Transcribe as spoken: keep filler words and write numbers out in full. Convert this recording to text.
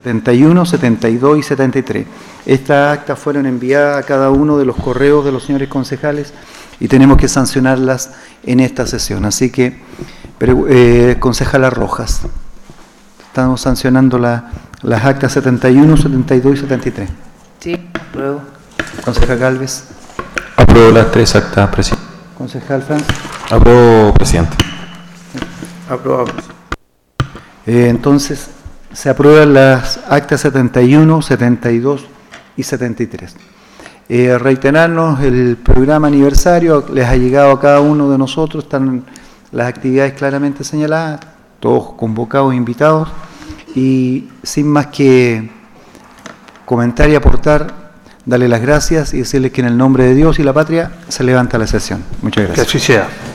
setenta y uno, setenta y dos y setenta y tres. Estas actas fueron enviadas a cada uno de los correos de los señores concejales y tenemos que sancionarlas en esta sesión. Así que, pero, eh, concejala Rojas, estamos sancionando la, las actas setenta y uno, setenta y dos y setenta y tres. Sí, apruebo. Concejal Galvez. Apruebo las tres actas, presidente. Concejal Franz. Apruebo, presidente. Aprobamos. Eh, entonces, se aprueban las actas setenta y uno, setenta y dos y setenta y tres. Eh, reiterarnos el programa aniversario, les ha llegado a cada uno de nosotros, están las actividades claramente señaladas, todos convocados e invitados, y sin más que comentar y aportar, darle las gracias y decirles que en el nombre de Dios y la patria se levanta la sesión. Muchas gracias. Que así sea.